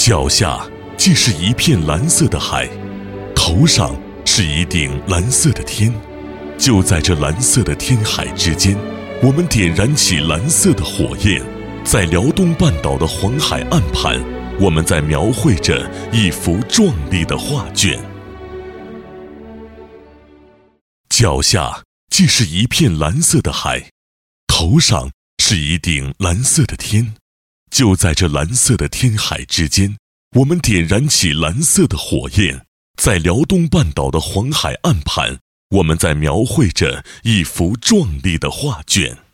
脚下既是一片蓝色的海，头上是一顶蓝色的天。就在这蓝色的天海之间，我们点燃起蓝色的火焰，在辽东半岛的黄海岸畔，我们在描绘着一幅壮丽的画卷。脚下既是一片蓝色的海，头上是一顶蓝色的天。就在这蓝色的天海之间，我们点燃起蓝色的火焰，在辽东半岛的黄海岸畔，我们在描绘着一幅壮丽的画卷。